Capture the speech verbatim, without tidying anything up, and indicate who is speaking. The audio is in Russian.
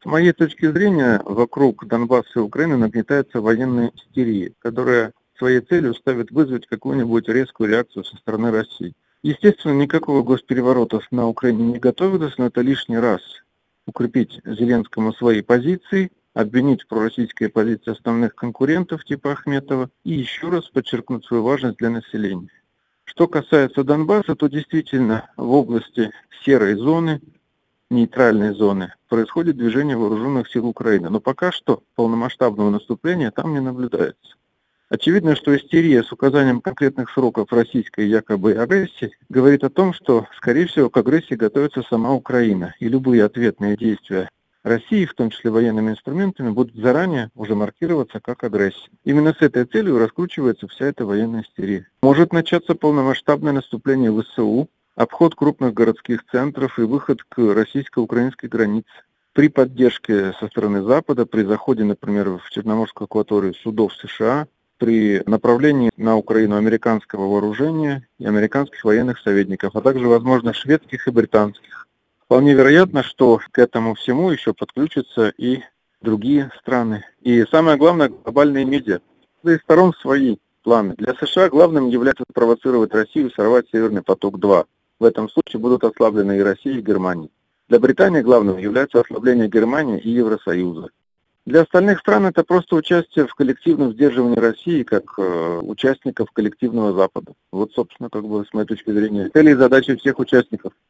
Speaker 1: моей точки зрения, вокруг Донбасса и Украины нагнетается военная истерия, которая своей целью ставит вызвать какую-нибудь резкую реакцию со стороны России. Естественно, никакого госпереворота на Украине не готовилось, но это лишний раз укрепить Зеленскому свои позиции, обвинить в пророссийской позиции основных конкурентов типа Ахметова и еще раз подчеркнуть свою важность для населения. Что касается Донбасса, то действительно в области серой зоны, нейтральной зоны, происходит движение вооруженных сил Украины. Но пока что полномасштабного наступления там не наблюдается. Очевидно, что истерия с указанием конкретных сроков российской якобы агрессии говорит о том, что, скорее всего, к агрессии готовится сама Украина. И любые ответные действия России, в том числе военными инструментами, будут заранее уже маркироваться как агрессия. Именно с этой целью раскручивается вся эта военная истерия. Может начаться полномасштабное наступление ВСУ, обход крупных городских центров и выход к российско-украинской границе. При поддержке со стороны Запада, при заходе, например, в Черноморскую акваторию судов США, при направлении на Украину американского вооружения и американских военных советников, а также, возможно, шведских и британских. Вполне вероятно, что к этому всему еще подключатся и другие страны. И самое главное, глобальные медиа. С их сторон свои планы. Для США главным является провоцировать Россию сорвать Северный поток-два. В этом случае будут ослаблены и Россия, и Германия. Для Британии главным является ослабление Германии и Евросоюза. Для остальных стран это просто участие в коллективном сдерживании России как э, участников коллективного Запада. Вот, собственно, как бы с моей точки зрения, цели и задачи всех участников.